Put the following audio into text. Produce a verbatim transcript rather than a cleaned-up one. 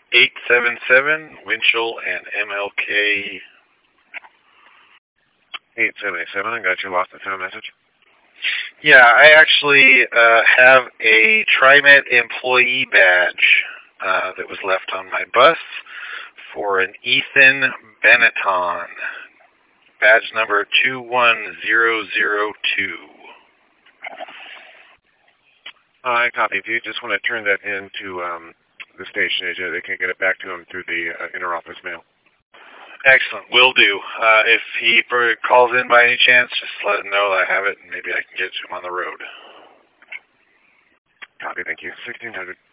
eight seven seven, Winchell and M L K. eight seven seven, I got your lost and found message. Yeah, I actually uh, have a TriMet employee badge uh, that was left on my bus for an Ethan Benetton. Badge number two one zero zero two. I copy. If you just want to turn that into um, the station agent, they can get it back to him through the uh, inter-office mail. Excellent. Will do. Uh, if he calls in by any chance, just let him know that I have it, and maybe I can get to him on the road. Copy. Thank you. sixteen hundred.